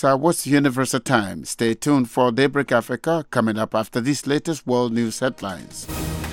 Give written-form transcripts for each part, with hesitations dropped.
what's the Universal Time? Stay tuned for Daybreak Africa coming up after these latest world news headlines.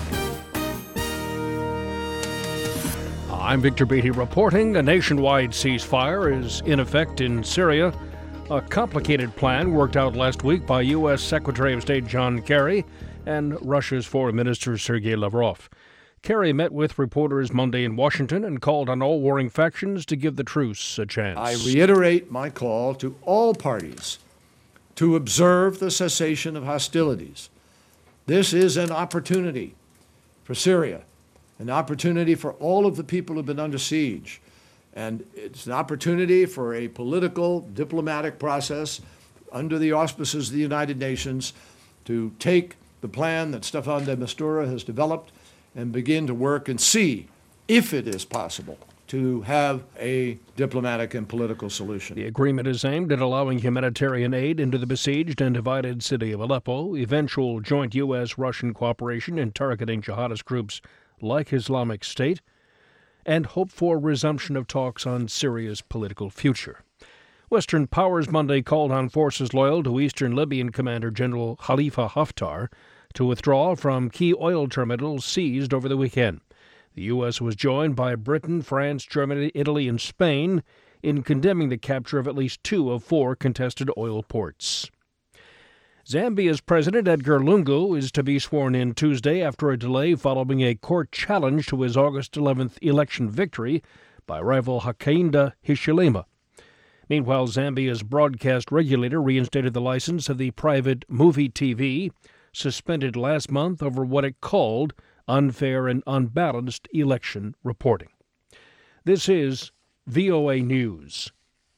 I'm Victor Beatty reporting a nationwide ceasefire is in effect in Syria. A complicated plan worked out last week by U.S. Secretary of State John Kerry and Russia's Foreign Minister Sergei Lavrov. Kerry met with reporters Monday in Washington and called on all warring factions to give the truce a chance. I reiterate my call to all parties to observe the cessation of hostilities. This is an opportunity for Syria, an opportunity for all of the people who have been under siege. And it's an opportunity for a political, diplomatic process under the auspices of the United Nations to take the plan that Staffan de Mistura has developed and begin to work and see if it is possible to have a diplomatic and political solution. The agreement is aimed at allowing humanitarian aid into the besieged and divided city of Aleppo, eventual joint U.S.-Russian cooperation in targeting jihadist groups like Islamic State, and hope for resumption of talks on Syria's political future. Western powers Monday called on forces loyal to Eastern Libyan Commander General Khalifa Haftar to withdraw from key oil terminals seized over the weekend. The U.S. was joined by Britain, France, Germany, Italy, and Spain in condemning the capture of at least 2 of 4 contested oil ports. Zambia's President Edgar Lungu is to be sworn in Tuesday after a delay following a court challenge to his August 11th election victory by rival Hakainde Hichilema. Meanwhile, Zambia's broadcast regulator reinstated the license of the private Movie TV, suspended last month over what it called unfair and unbalanced election reporting. This is VOA News.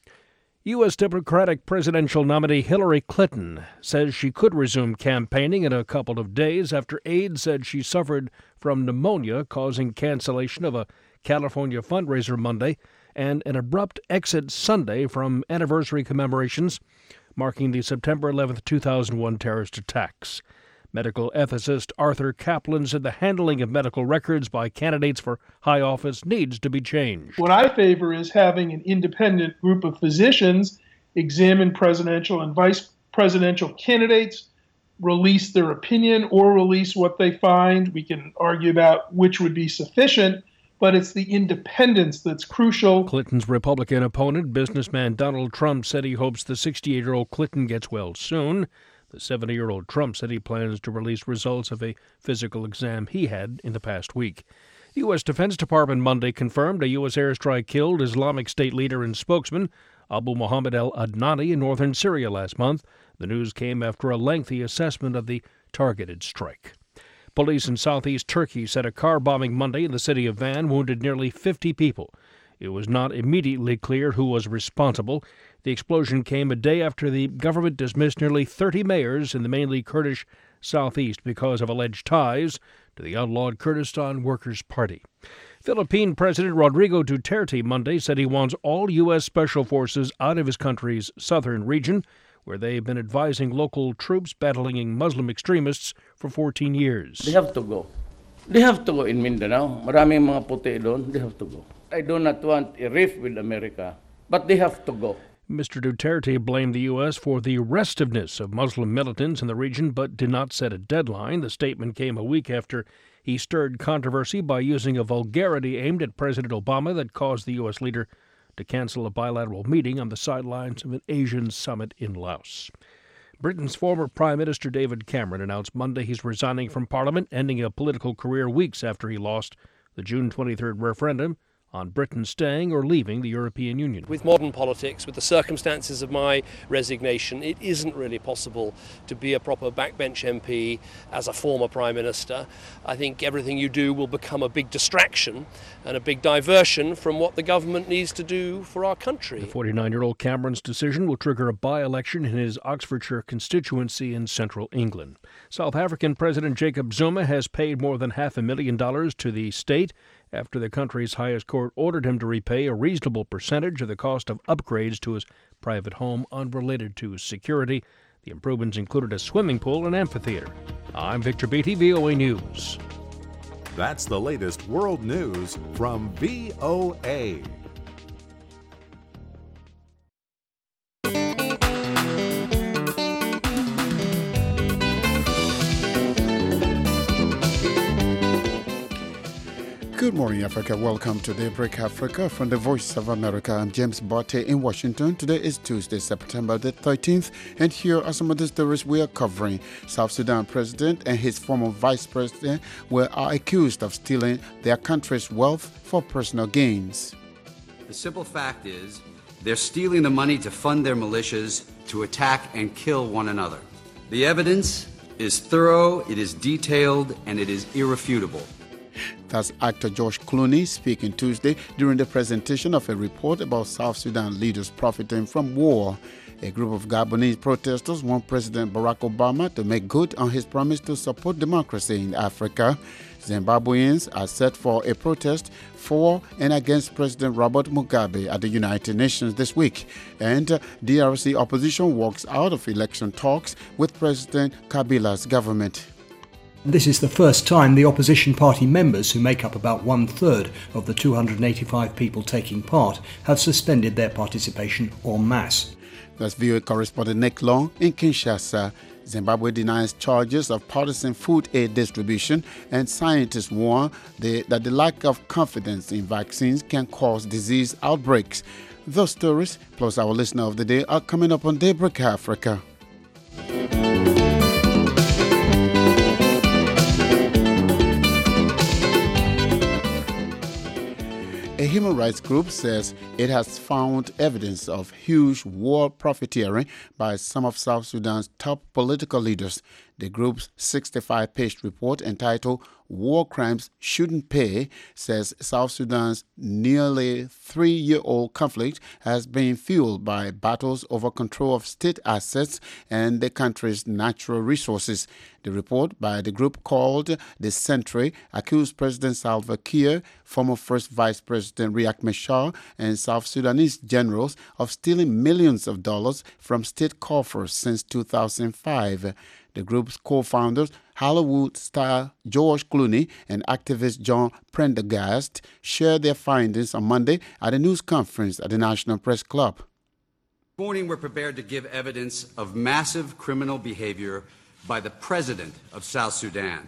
U.S. Democratic presidential nominee Hillary Clinton says she could resume campaigning in a couple of days after aides said she suffered from pneumonia, causing cancellation of a California fundraiser Monday and an abrupt exit Sunday from anniversary commemorations marking the September 11, 2001 terrorist attacks. Medical ethicist Arthur Kaplan said the handling of medical records by candidates for high office needs to be changed. What I favor is having an independent group of physicians examine presidential and vice presidential candidates, release their opinion or release what they find. We can argue about which would be sufficient, but it's the independence that's crucial. Clinton's Republican opponent, businessman Donald Trump, said he hopes the 68-year-old Clinton gets well soon. The 70-year-old Trump said he plans to release results of a physical exam he had in the past week. The U.S. Defense Department Monday confirmed a U.S. airstrike killed Islamic State leader and spokesman Abu Muhammad al-Adnani in northern Syria last month. The news came after a lengthy assessment of the targeted strike. Police in southeast Turkey said a car bombing Monday in the city of Van wounded nearly 50 people. It was not immediately clear who was responsible. The explosion came a day after the government dismissed nearly 30 mayors in the mainly Kurdish southeast because of alleged ties to the outlawed Kurdistan Workers' Party. Philippine President Rodrigo Duterte Monday said he wants all U.S. special forces out of his country's southern region, where they've been advising local troops battling Muslim extremists for 14 years. They have to go. They have to go in Mindanao. Maraming mga puti doon. They have to go. I do not want a rift with America, but they have to go. Mr. Duterte blamed the U.S. for the restiveness of Muslim militants in the region, but did not set a deadline. The statement came a week after he stirred controversy by using a vulgarity aimed at President Obama that caused the U.S. leader to cancel a bilateral meeting on the sidelines of an Asian summit in Laos. Britain's former Prime Minister David Cameron announced Monday he's resigning from Parliament, ending a political career weeks after he lost the June 23rd referendum on Britain staying or leaving the European Union. With modern politics, with the circumstances of my resignation, it isn't really possible to be a proper backbench MP as a former Prime Minister. I think everything you do will become a big distraction and a big diversion from what the government needs to do for our country. The 49-year-old Cameron's decision will trigger a by-election in his Oxfordshire constituency in central England. South African President Jacob Zuma has paid more than $500,000 to the state after the country's highest court ordered him to repay a reasonable percentage of the cost of upgrades to his private home unrelated to security. The improvements included a swimming pool and amphitheater. I'm Victor Beatty, VOA News. That's the latest world news from VOA. morning, Africa. Welcome to Daybreak Africa from the Voice of America. I'm James Botte in Washington. Today is Tuesday, September the 13th, and here are some of the stories we are covering. South Sudan president and his former vice president are accused of stealing their country's wealth for personal gains. The simple fact is, they're stealing the money to fund their militias to attack and kill one another. The evidence is thorough, it is detailed, and it is irrefutable. That's actor George Clooney speaking Tuesday during the presentation of a report about South Sudan leaders profiting from war. A group of Gabonese protesters want President Barack Obama to make good on his promise to support democracy in Africa. Zimbabweans are set for a protest for and against President Robert Mugabe at the United Nations this week. And DRC opposition walks out of election talks with President Kabila's government. This is the first time the opposition party members, who make up about 1/3 of the 285 people taking part, have suspended their participation en masse. That's VOA correspondent Nick Long in Kinshasa. Zimbabwe denies charges of partisan food aid distribution, and scientists warn that the lack of confidence in vaccines can cause disease outbreaks. Those stories, plus our listener of the day, are coming up on Daybreak Africa. A human rights group says it has found evidence of huge war profiteering by some of South Sudan's top political leaders. The group's 65-page report entitled War Crimes Shouldn't Pay says South Sudan's nearly 3-year-old conflict has been fueled by battles over control of state assets and the country's natural resources. The report by the group called The Sentry accused President Salva Kiir, former First Vice President Riek Machar, and South Sudanese generals of stealing millions of dollars from state coffers since 2005. The group's co-founders, Hollywood star George Clooney and activist John Prendergast, shared their findings on Monday at a news conference at the National Press Club. This morning, we're prepared to give evidence of massive criminal behavior by the President of South Sudan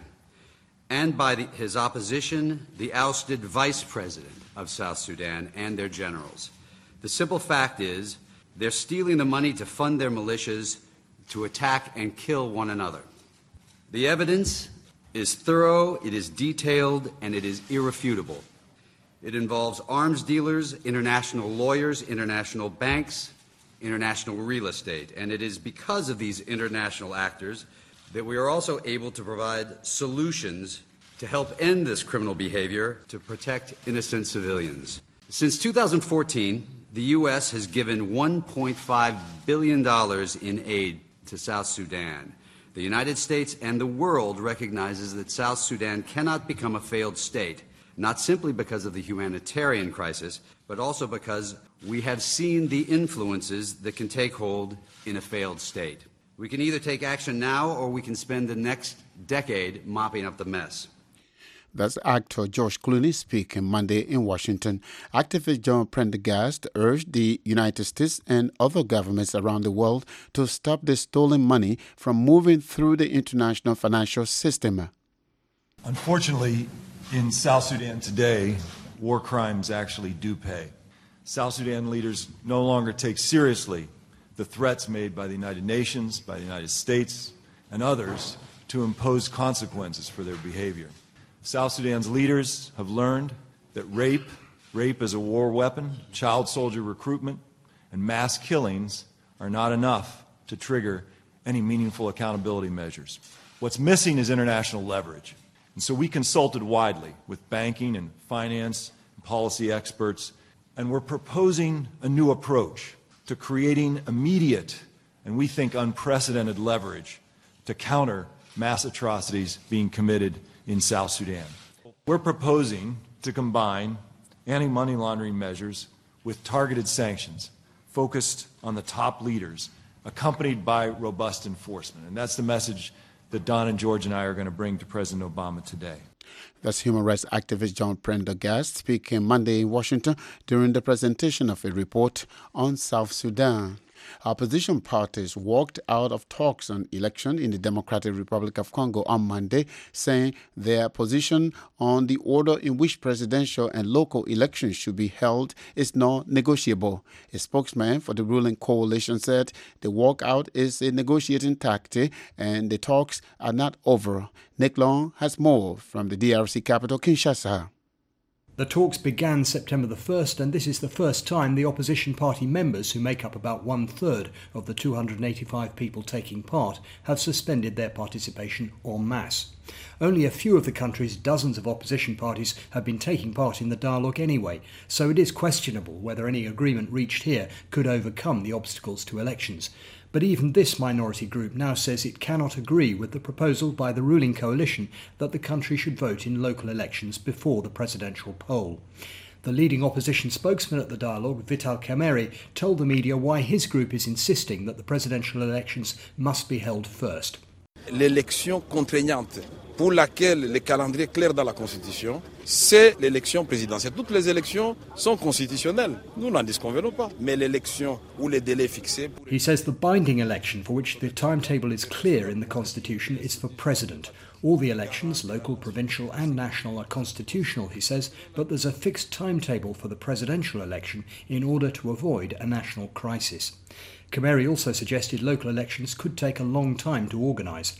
and by his opposition, the ousted Vice President of South Sudan, and their generals. The simple fact is, they're stealing the money to fund their militias to attack and kill one another. The evidence is thorough, it is detailed, and it is irrefutable. It involves arms dealers, international lawyers, international banks, international real estate, and it is because of these international actors that we are also able to provide solutions to help end this criminal behavior to protect innocent civilians. Since 2014, the U.S. has given $1.5 billion in aid to South Sudan. The United States and the world recognizes that South Sudan cannot become a failed state, not simply because of the humanitarian crisis, but also because we have seen the influences that can take hold in a failed state. We can either take action now or we can spend the next decade mopping up the mess. That's actor George Clooney speaking Monday in Washington. Activist John Prendergast urged the United States and other governments around the world to stop the stolen money from moving through the international financial system. Unfortunately, in South Sudan today, war crimes actually do pay. South Sudan leaders no longer take seriously the threats made by the United Nations, by the United States, and others to impose consequences for their behavior. South Sudan's leaders have learned that rape as a war weapon, child soldier recruitment, and mass killings are not enough to trigger any meaningful accountability measures. What's missing is international leverage. And so we consulted widely with banking and finance and policy experts, and we're proposing a new approach to creating immediate and we think unprecedented leverage to counter mass atrocities being committed in South Sudan. We're proposing to combine anti-money laundering measures with targeted sanctions focused on the top leaders, accompanied by robust enforcement. And that's the message that Don and George and I are going to bring to President Obama today. That's human rights activist John Prendergast speaking Monday in Washington during the presentation of a report on South Sudan. Opposition parties walked out of talks on election in the Democratic Republic of Congo on Monday, saying their position on the order in which presidential and local elections should be held is not negotiable. A spokesman for the ruling coalition said the walkout is a negotiating tactic and the talks are not over. Nick Long has more from the DRC capital, Kinshasa. The talks began September the 1st, and this is the first time the opposition party members, who make up about 1/3 of the 285 people taking part, have suspended their participation en masse. Only a few of the country's dozens of opposition parties have been taking part in the dialogue anyway, so it is questionable whether any agreement reached here could overcome the obstacles to elections. But even this minority group now says it cannot agree with the proposal by the ruling coalition that the country should vote in local elections before the presidential poll. The leading opposition spokesman at the dialogue, Vital Kamerhe, told the media why his group is insisting that the presidential elections must be held first. L'élection contraignante pour laquelle le calendrier est clair dans la Constitution, c'est l'élection présidentielle. Toutes les élections sont constitutionnelles. Nous n'en disconvenons pas. Mais l'élection où les délais fixés... He says the binding election for which the timetable is clear in the Constitution is for president. All the elections, local, provincial and national, are constitutional, he says, but there's a fixed timetable for the presidential election in order to avoid a national crisis. Kamerhe also suggested local elections could take a long time to organise.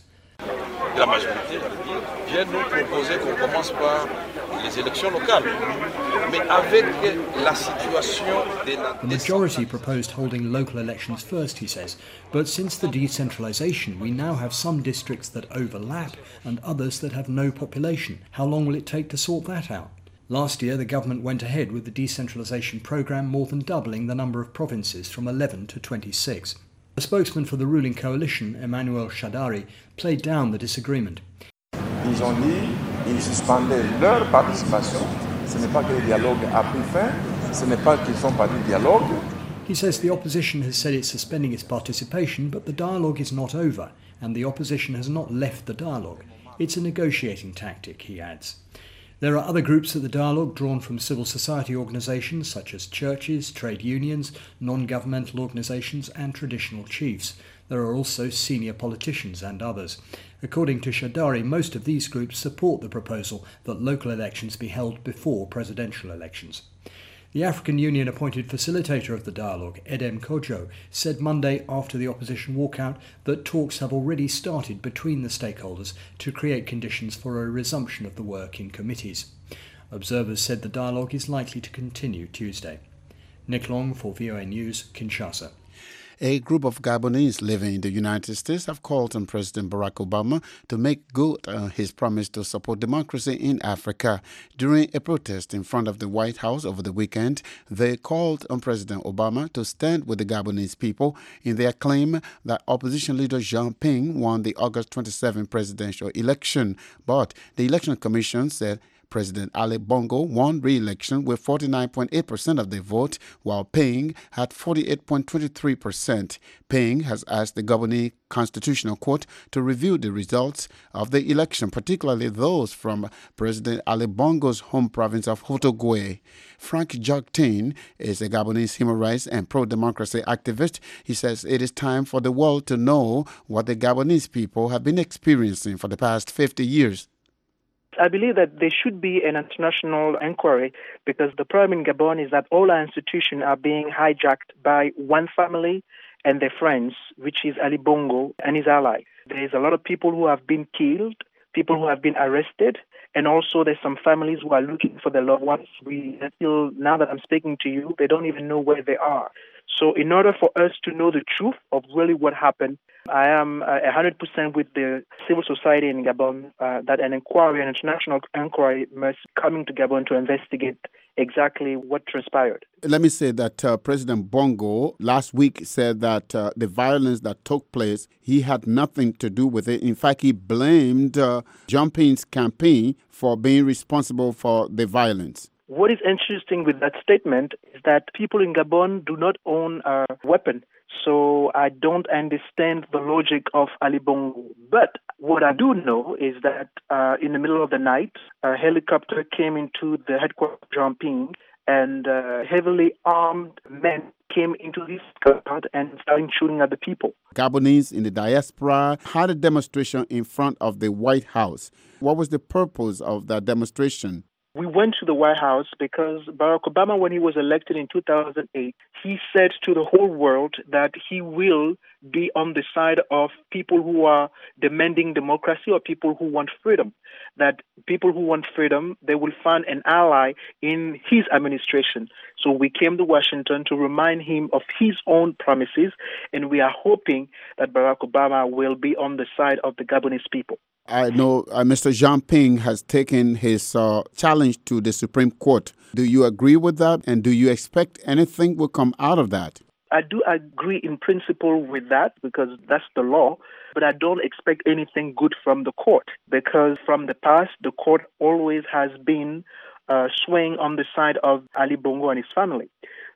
La majorité vient nous proposer qu'on commence par les élections locales, mais avec la situation de la... The majority proposed holding local elections first, he says, but since the decentralisation, we now have some districts that overlap and others that have no population. How long will it take to sort that out? Last year, the government went ahead with the decentralisation programme, more than doubling the number of provinces from 11 to 26. The spokesman for the ruling coalition, Emmanuel Shadari, played down the disagreement. Ils ont dit qu'ils suspendaient leur participation. Ce n'est pas que le dialogue a pris fin, ce n'est pas qu'ils sont partis du dialogue. He says the opposition has said it's suspending its participation, but the dialogue is not over, and the opposition has not left the dialogue. It's a negotiating tactic, he adds. There are other groups at the dialogue drawn from civil society organisations such as churches, trade unions, non-governmental organisations and traditional chiefs. There are also senior politicians and others. According to Shadari, most of these groups support the proposal that local elections be held before presidential elections. The African Union appointed facilitator of the dialogue, Edem Kojo, said Monday after the opposition walkout that talks have already started between the stakeholders to create conditions for a resumption of the work in committees. Observers said the dialogue is likely to continue Tuesday. Nick Long for VOA News, Kinshasa. A group of Gabonese living in the United States have called on President Barack Obama to make good his promise to support democracy in Africa. During a protest in front of the White House over the weekend, they called on President Obama to stand with the Gabonese people in their claim that opposition leader Jean Ping won the August 27 presidential election. But the Election Commission said President Ali Bongo won re-election with 49.8% of the vote, while Ping had 48.23%. Ping has asked the Gabonese Constitutional Court to review the results of the election, particularly those from President Ali Bongo's home province of Haut-Ogooué. Frank Joctin is a Gabonese human rights and pro-democracy activist. He says it is time for the world to know what the Gabonese people have been experiencing for the past 50 years. I believe that there should be an international inquiry because the problem in Gabon is that all our institutions are being hijacked by one family and their friends, which is Ali Bongo and his ally. There's a lot of people who have been killed, people who have been arrested, and also there's some families who are looking for their loved ones. Until now that I'm speaking to you, they don't even know where they are. So in order for us to know the truth of really what happened, I am 100% with the civil society in Gabon that an inquiry, an international inquiry must come into Gabon to investigate exactly what transpired. Let me say that President Bongo last week said that the violence that took place, he had nothing to do with it. In fact, he blamed Jean Ping's campaign for being responsible for the violence. What is interesting with that statement is that people in Gabon do not own a weapon. So I don't understand the logic of Ali Bongo. But what I do know is that in the middle of the night, a helicopter came into the headquarters of Jean Ping and heavily armed men came into this crowd and started shooting at the people. Gabonese in the diaspora had a demonstration in front of the White House. What was the purpose of that demonstration? We went to the White House because Barack Obama, when he was elected in 2008, he said to the whole world that he will be on the side of people who are demanding democracy or people who want freedom. That people who want freedom, they will find an ally in his administration. So we came to Washington to remind him of his own promises, and we are hoping that Barack Obama will be on the side of the Gabonese people. I know Mr. Jean Ping has taken his challenge to the Supreme Court. Do you agree with that? And do you expect anything will come out of that? I do agree in principle with that because that's the law, but I don't expect anything good from the court because from the past, the court always has been swaying on the side of Ali Bongo and his family.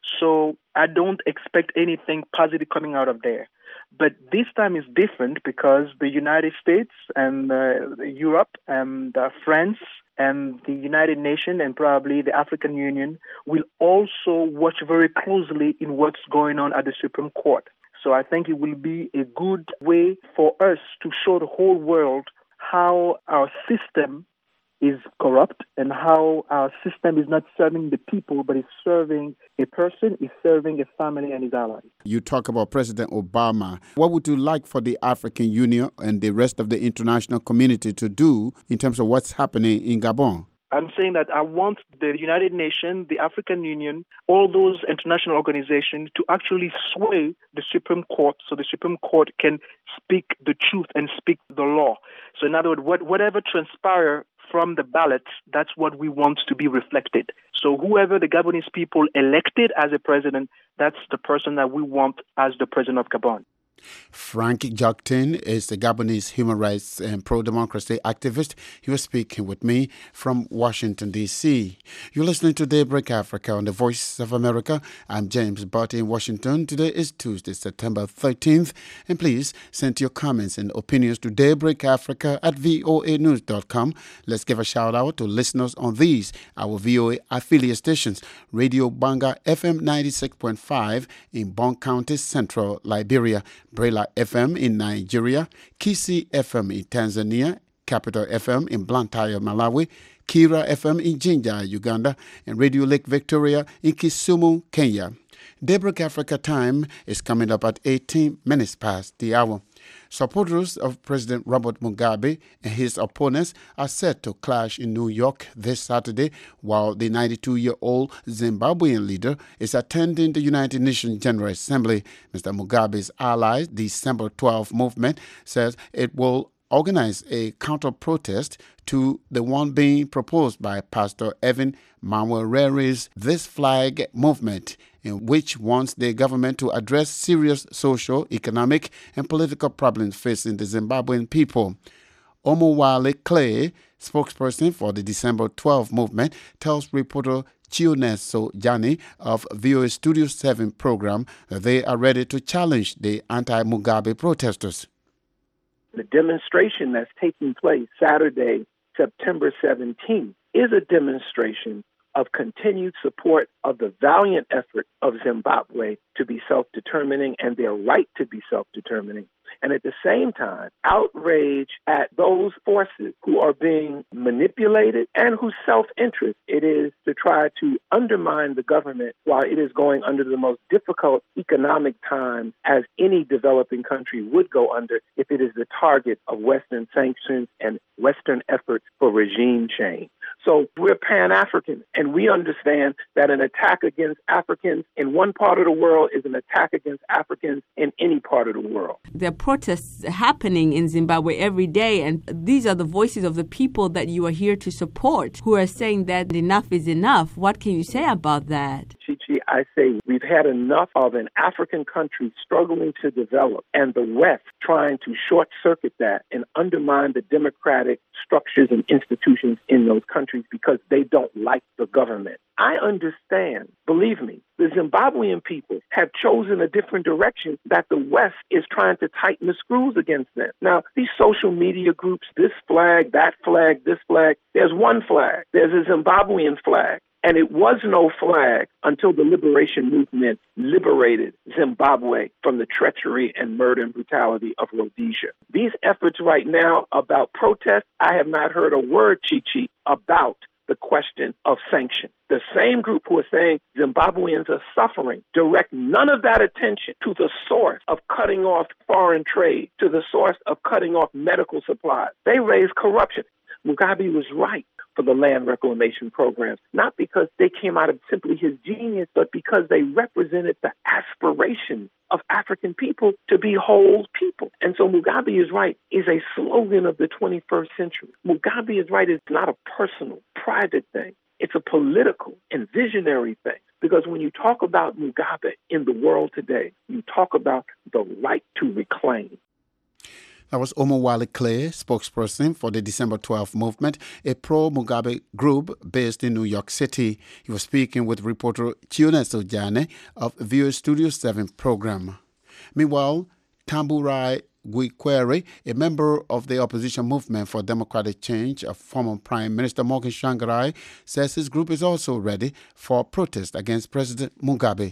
So I don't expect anything positive coming out of there. But this time is different because the United States and Europe and France and the United Nations and probably the African Union will also watch very closely in what's going on at the Supreme Court. So I think it will be a good way for us to show the whole world how our system is corrupt and how our system is not serving the people, but is serving a person, is serving a family and his allies. You talk about President Obama. What would you like for the African Union and the rest of the international community to do in terms of what's happening in Gabon? I'm saying that I want the United Nations, the African Union, all those international organizations to actually sway the Supreme Court so the Supreme Court can speak the truth and speak the law. So in other words, whatever transpires from the ballots, that's what we want to be reflected. So whoever the Gabonese people elected as a president, that's the person that we want as the president of Gabon. Frank Joktin is the Gabonese human rights and pro-democracy activist. He was speaking with me from Washington, D.C. You're listening to Daybreak Africa on the Voice of America. I'm James Barty in Washington. Today is Tuesday, September 13th. And please send your comments and opinions to daybreakafrica@voanews.com. Let's give a shout out to listeners on these, our VOA affiliate stations. Radio Banga FM 96.5 in Bon County, Central Liberia. Brela FM in Nigeria, Kisi FM in Tanzania, Capital FM in Blantyre, Malawi, Kira FM in Jinja, Uganda, and Radio Lake Victoria in Kisumu, Kenya. Daybreak Africa time is coming up at 18 minutes past the hour. Supporters of President Robert Mugabe and his opponents are set to clash in New York this Saturday while the 92-year-old Zimbabwean leader is attending the United Nations General Assembly. Mr. Mugabe's allies, the December 12 movement, says it will organize a counter-protest to the one being proposed by Pastor Evan Mawerere's This Flag movement, in which wants the government to address serious social, economic, and political problems facing the Zimbabwean people. Omowale Clay, spokesperson for the December 12 movement, tells reporter Chioneso Jani of VOA Studio 7 program that they are ready to challenge the anti-Mugabe protesters. The demonstration that's taking place Saturday, September 17th, is a demonstration of continued support of the valiant effort of Zimbabwe to be self-determining and their right to be self-determining. And at the same time, outrage at those forces who are being manipulated and whose self-interest it is to try to undermine the government while it is going under the most difficult economic times as any developing country would go under if it is the target of Western sanctions and Western efforts for regime change. So we're Pan-African, and we understand that an attack against Africans in one part of the world is an attack against Africans in any part of the world. There are protests happening in Zimbabwe every day, and these are the voices of the people that you are here to support who are saying that enough is enough. What can you say about that? Chichi, I say we've had enough of an African country struggling to develop and the West trying to short-circuit that and undermine the democratic structures and institutions in those countries because they don't like the government. I understand, believe me, the Zimbabwean people have chosen a different direction that the West is trying to tighten the screws against them. Now, these social media groups, this flag, that flag, this flag, there's one flag. There's a Zimbabwean flag. And it was no flag until the liberation movement liberated Zimbabwe from the treachery and murder and brutality of Rhodesia. These efforts right now about protest, I have not heard a word, Chi-Chi, about the question of sanctions. The same group who are saying Zimbabweans are suffering direct none of that attention to the source of cutting off foreign trade, to the source of cutting off medical supplies. They raise corruption. Mugabe was right for the land reclamation programs, not because they came out of simply his genius, but because they represented the aspirations of African people to be whole people. And so Mugabe is right is a slogan of the 21st century. Mugabe is right. It's not a personal, private thing. It's a political and visionary thing. Because when you talk about Mugabe in the world today, you talk about the right to reclaim. That was Omowale Clay, spokesperson for the December 12 movement, a pro-Mugabe group based in New York City. He was speaking with reporter Tiones Ojane of VOA Studio 7 program. Meanwhile, Tamburai Gwikwere, a member of the opposition movement for democratic change, a former Prime Minister Morgan Tsvangirai, says his group is also ready for protest against President Mugabe.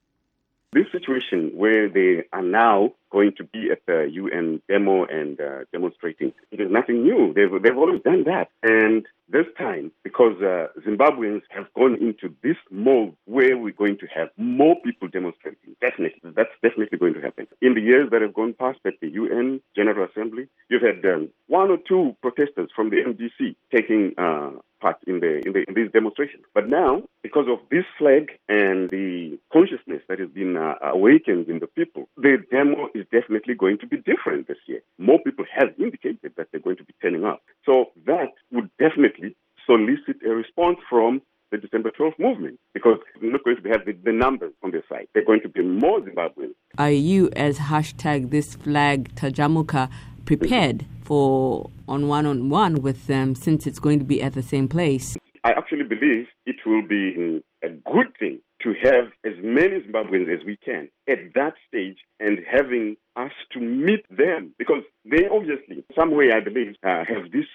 This situation where they are now going to be at the UN demo and demonstrating, it is nothing new. They've always done that. And this time, because Zimbabweans have gone into this mode where we're going to have more people demonstrating, definitely, that's definitely going to happen. In the years that have gone past at the UN General Assembly, you've had one or two protesters from the MDC taking part in these demonstrations. But now, because of this flag and the consciousness that has been awakened in the people, the demo is definitely going to be different this year. More people have indicated that they're going to be turning up. So that would definitely solicit a response from the December 12 movement, because they're not going to have the numbers on their side. They're going to be more Zimbabweans. Are you, as hashtag this flag Tajamuka, prepared for on-one with them, since it's going to be at the same place? I actually believe it will be a good thing to have as many Zimbabweans as we can at that stage and having us to meet them, because they obviously, some way I believe, have this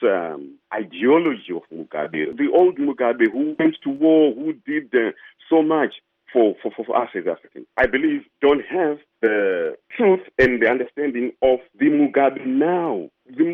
ideology of Mugabe, the old Mugabe who went to war, who did so much for us as Africans. I believe don't have the truth and the understanding of the Mugabe now. The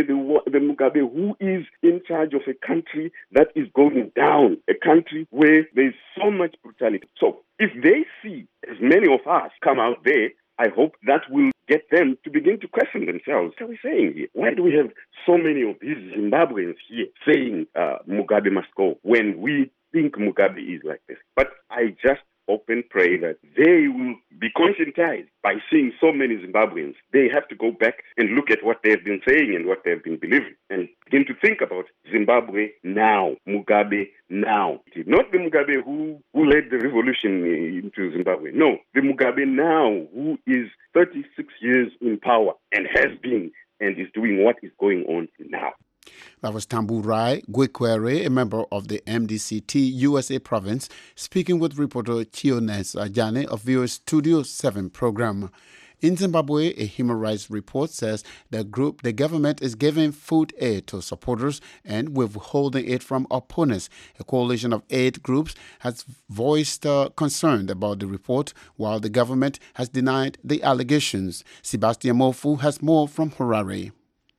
Mugabe who is in charge of a country that is going down, a country where there's so much brutality. So if they see as many of us come out there, I hope that will get them to begin to question themselves. What are we saying here? Why do we have so many of these Zimbabweans here saying Mugabe must go when we think Mugabe is like this? But I just hope and pray that they will be conscientized by seeing so many Zimbabweans. They have to go back and look at what they've been saying and what they've been believing and begin to think about Zimbabwe now, Mugabe now. Not the Mugabe who led the revolution into Zimbabwe. No, the Mugabe now who is 36 years in power and has been and is doing what is going on now. That was Tamburai Gwikwere, a member of the MDCT USA province, speaking with reporter Tiones Ojane of VOA Studio 7 program. In Zimbabwe, a human rights report says the government is giving food aid to supporters and withholding it from opponents. A coalition of 8 groups has voiced concern about the report, while the government has denied the allegations. Sebastian Mofu has more from Harare.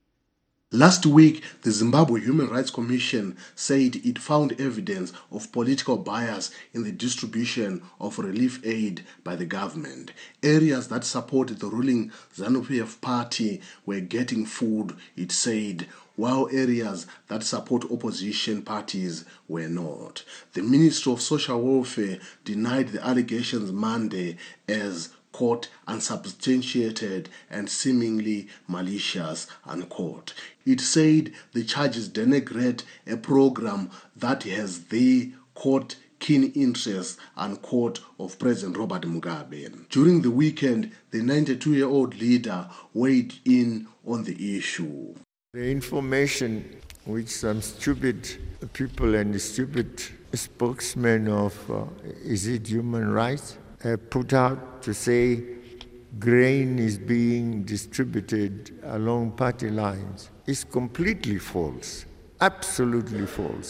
Last week, the Zimbabwe Human Rights Commission said it found evidence of political bias in the distribution of relief aid by the government. Areas that supported the ruling ZANU-PF party were getting food, it said, while areas that support opposition parties were not. The Ministry of Social Welfare denied the allegations Monday as quote, unsubstantiated and seemingly malicious, unquote. It said the charges denigrate a program that has the, quote, keen interest, unquote, of President Robert Mugabe. During the weekend, the 92-year-old leader weighed in on the issue. The information which some stupid people and stupid spokesmen of, is it human rights, put out to say grain is being distributed along party lines is completely false, absolutely false.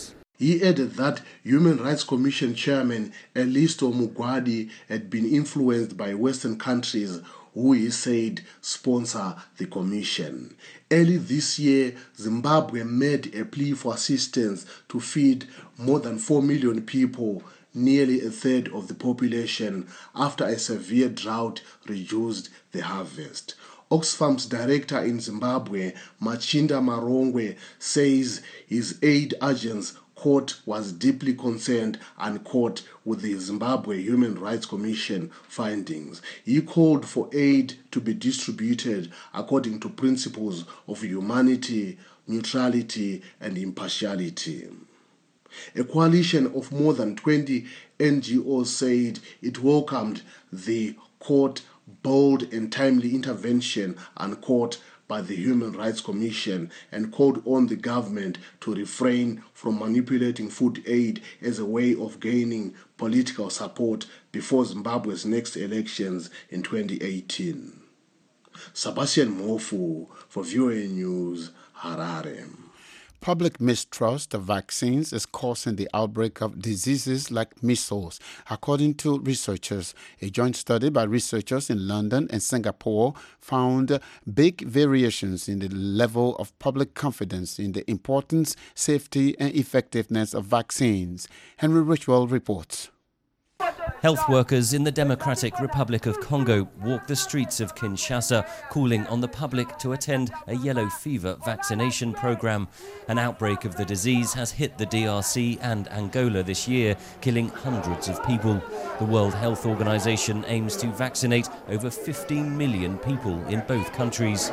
He added that Human Rights Commission Chairman Elisto Mugwadi had been influenced by Western countries who he said sponsor the commission. Early this year, Zimbabwe made a plea for assistance to feed more than 4 million people, nearly a third of the population, after a severe drought reduced the harvest. Oxfam's director in Zimbabwe, Machinda Marongwe, says his aid agents court was deeply concerned, unquote, with the Zimbabwe Human Rights Commission findings. He called for aid to be distributed according to principles of humanity, neutrality, and impartiality. A coalition of more than 20 NGOs said it welcomed the court bold and timely intervention, unquote, by the Human Rights Commission, and called on the government to refrain from manipulating food aid as a way of gaining political support before Zimbabwe's next elections in 2018. Sebastian Mofu for VOA News, Harare. Public mistrust of vaccines is causing the outbreak of diseases like measles, according to researchers. A joint study by researchers in London and Singapore found big variations in the level of public confidence in the importance, safety, and effectiveness of vaccines. Henry Richwell reports. Health workers in the Democratic Republic of Congo walked the streets of Kinshasa, calling on the public to attend a yellow fever vaccination program. An outbreak of the disease has hit the DRC and Angola this year, killing hundreds of people. The World Health Organization aims to vaccinate over 15 million people in both countries.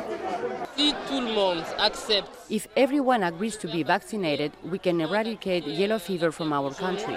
If everyone agrees to be vaccinated, we can eradicate yellow fever from our country.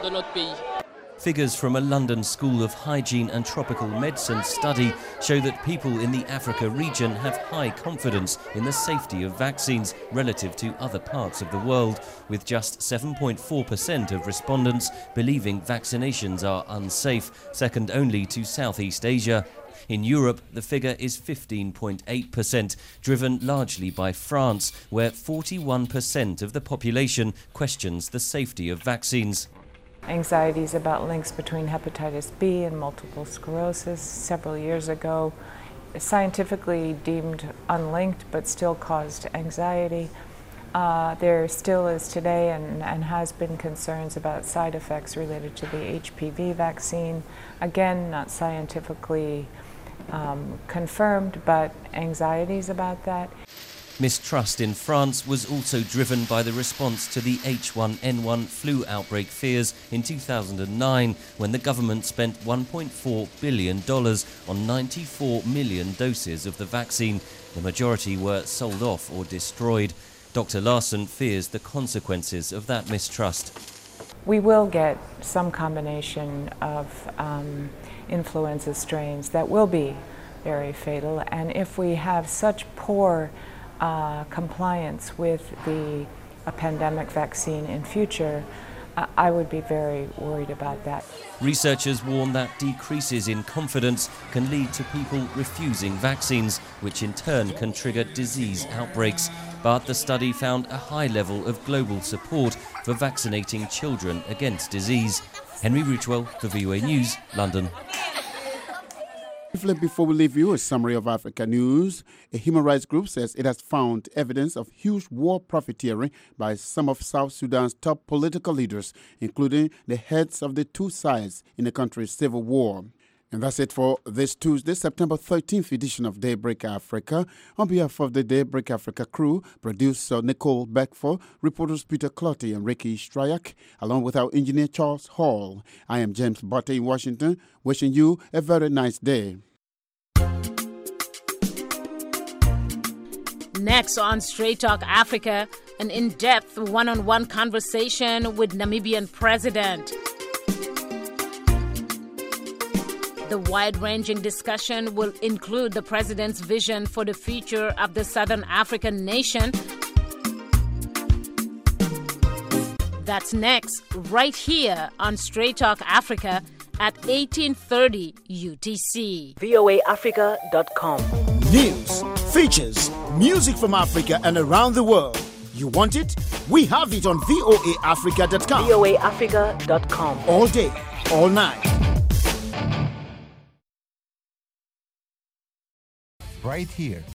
Figures from a London School of Hygiene and Tropical Medicine study show that people in the Africa region have high confidence in the safety of vaccines relative to other parts of the world, with just 7.4% of respondents believing vaccinations are unsafe, second only to Southeast Asia. In Europe, the figure is 15.8%, driven largely by France, where 41% of the population questions the safety of vaccines. Anxieties about links between hepatitis B and multiple sclerosis several years ago, scientifically deemed unlinked but still caused anxiety. There still is today and has been concerns about side effects related to the HPV vaccine. Again, not scientifically confirmed, but anxieties about that. Mistrust in France was also driven by the response to the H1N1 flu outbreak fears in 2009, when the government spent $1.4 billion on 94 million doses of the vaccine. The majority were sold off or destroyed. Dr. Larson fears the consequences of that mistrust. We will get some combination of influenza strains that will be very fatal, and if we have such poor compliance with the pandemic vaccine in future, I would be very worried about that. Researchers warn that decreases in confidence can lead to people refusing vaccines, which in turn can trigger disease outbreaks. But the study found a high level of global support for vaccinating children against disease. Henry Richwell for VOA News, London. Briefly, before we leave you, a summary of Africa news. A human rights group says it has found evidence of huge war profiteering by some of South Sudan's top political leaders, including the heads of the two sides in the country's civil war. And that's it for this Tuesday, September 13th edition of Daybreak Africa. On behalf of the Daybreak Africa crew, producer Nicole Beckford, reporters Peter Clotty and Ricky Stryak, along with our engineer Charles Hall, I am James Butte in Washington, wishing you a very nice day. Next on Straight Talk Africa, an in-depth one-on-one conversation with Namibian President. The wide-ranging discussion will include the president's vision for the future of the Southern African nation. That's next, right here on Straight Talk Africa at 1830 UTC. VOAAfrica.com. News, features, music from Africa and around the world. You want it? We have it on voaafrica.com. voaafrica.com. All day, all night. Right here